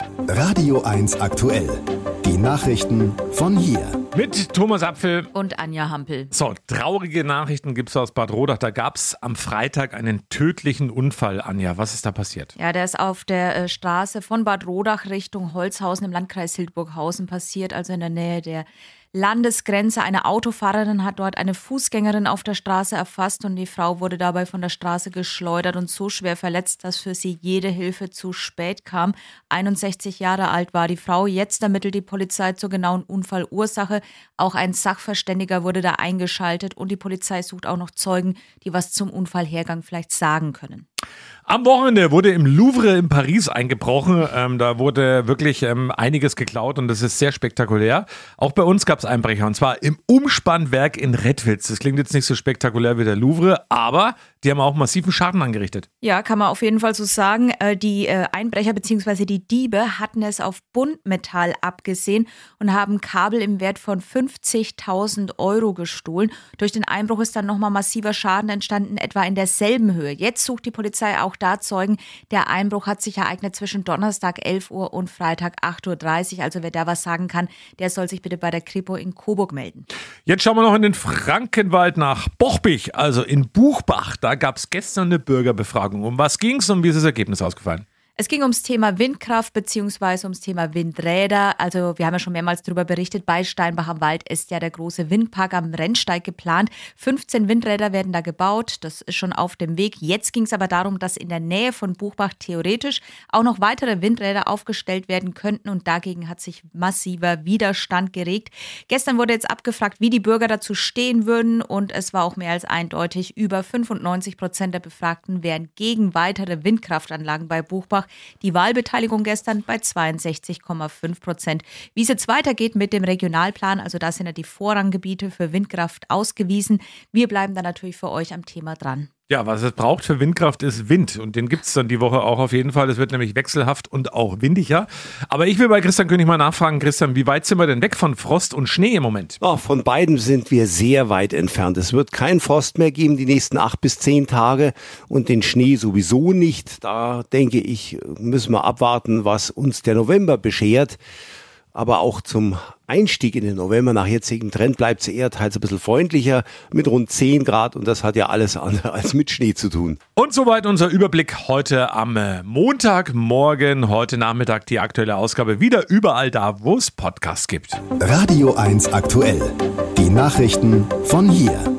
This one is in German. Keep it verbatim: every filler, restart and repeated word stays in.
Radio eins aktuell. Die Nachrichten von hier. Mit Thomas Apfel und Anja Hampel. So, traurige Nachrichten gibt es aus Bad Rodach. Da gab es am Freitag einen tödlichen Unfall. Anja, was ist da passiert? Ja, der ist auf der äh, Straße von Bad Rodach Richtung Holzhausen im Landkreis Hildburghausen passiert, also in der Nähe der Landesgrenze. Eine Autofahrerin hat dort eine Fußgängerin auf der Straße erfasst und die Frau wurde dabei von der Straße geschleudert und so schwer verletzt, dass für sie jede Hilfe zu spät kam. einundsechzig Jahre alt war die Frau. Jetzt ermittelt die Polizei zur genauen Unfallursache. Auch ein Sachverständiger wurde da eingeschaltet und die Polizei sucht auch noch Zeugen, die was zum Unfallhergang vielleicht sagen können. Am Wochenende wurde im Louvre in Paris eingebrochen. Ähm, da wurde wirklich ähm, einiges geklaut und das ist sehr spektakulär. Auch bei uns gab es Einbrecher und zwar im Umspannwerk in Redwitz. Das klingt jetzt nicht so spektakulär wie der Louvre, aber die haben auch massiven Schaden angerichtet. Ja, kann man auf jeden Fall so sagen. Die Einbrecher bzw. die Diebe hatten es auf Buntmetall abgesehen und haben Kabel im Wert von fünfzigtausend Euro gestohlen. Durch den Einbruch ist dann nochmal massiver Schaden entstanden, etwa in derselben Höhe. Jetzt sucht die Polizei auch da Zeugen. Der Einbruch hat sich ereignet zwischen Donnerstag elf Uhr und Freitag acht Uhr dreißig. Also wer da was sagen kann, der soll sich bitte bei der Kripo in Coburg melden. Jetzt schauen wir noch in den Frankenwald nach Bochbich, also in Buchbach. Da gab es gestern eine Bürgerbefragung. Um was ging es und wie ist das Ergebnis ausgefallen? Es ging ums Thema Windkraft bzw. ums Thema Windräder. Also wir haben ja schon mehrmals darüber berichtet, bei Steinbach am Wald ist ja der große Windpark am Rennsteig geplant. fünfzehn Windräder werden da gebaut, das ist schon auf dem Weg. Jetzt ging es aber darum, dass in der Nähe von Buchbach theoretisch auch noch weitere Windräder aufgestellt werden könnten und dagegen hat sich massiver Widerstand geregt. Gestern wurde jetzt abgefragt, wie die Bürger dazu stehen würden und es war auch mehr als eindeutig, über fünfundneunzig Prozent der Befragten wären gegen weitere Windkraftanlagen bei Buchbach. Die Wahlbeteiligung gestern bei zweiundsechzig Komma fünf Prozent. Wie es jetzt weitergeht mit dem Regionalplan, also da sind ja die Vorranggebiete für Windkraft ausgewiesen. Wir bleiben da natürlich für euch am Thema dran. Ja, was es braucht für Windkraft ist Wind und den gibt es dann die Woche auch auf jeden Fall. Es wird nämlich wechselhaft und auch windiger. Aber ich will bei Christian König mal nachfragen, Christian, wie weit sind wir denn weg von Frost und Schnee im Moment? Oh, von beiden sind wir sehr weit entfernt. Es wird keinen Frost mehr geben die nächsten acht bis zehn Tage und den Schnee sowieso nicht. Da denke ich, müssen wir abwarten, was uns der November beschert. Aber auch zum Einstieg in den November nach jetzigem Trend bleibt es eher teils ein bisschen freundlicher mit rund zehn Grad und das hat ja alles andere als mit Schnee zu tun. Und soweit unser Überblick heute am Montagmorgen, heute Nachmittag die aktuelle Ausgabe wieder überall da, wo es Podcasts gibt. Radio eins aktuell. Die Nachrichten von hier.